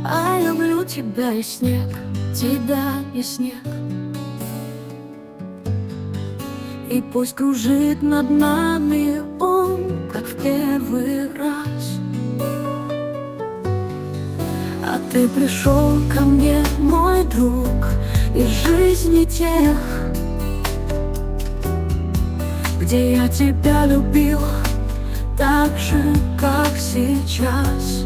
А я люблю тебя и снег, тебя и снег. И пусть кружит над нами он, как в первый раз. А ты пришел ко мне, мой друг, из жизни тех, где я тебя любил так же, как сейчас.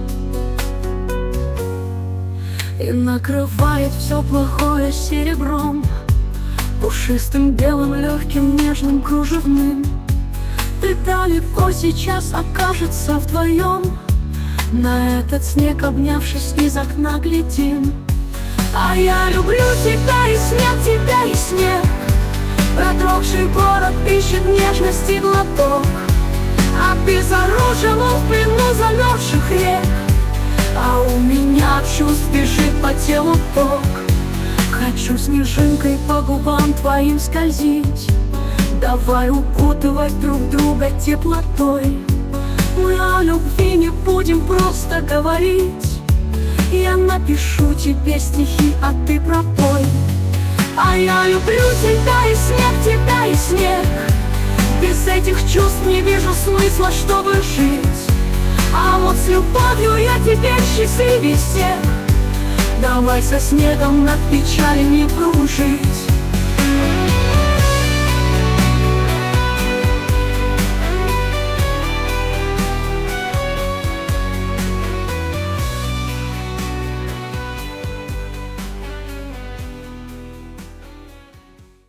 И накрывает все плохое серебром, пушистым, белым, легким, нежным, кружевным. Ты далеко сейчас окажется вдвоем, на этот снег, обнявшись, из окна глядим. А я люблю тебя и снег, тебя и снег. Продрогший город ищет нежности глоток, обезоружен он в плену замерзших рек. А у меня чувств бежит по телу ток. Хочу снежинкой по губам твоим скользить. Давай укутывать друг друга теплотой. Мы о любви не будем просто говорить. Я напишу тебе стихи, а ты пропой. А я люблю тебя и снег, тебя и снег. Без этих чувств не вижу смысла, чтобы жить. А вот с любовью я теперь счастливей всех. Давай со снегом над печалями кружить.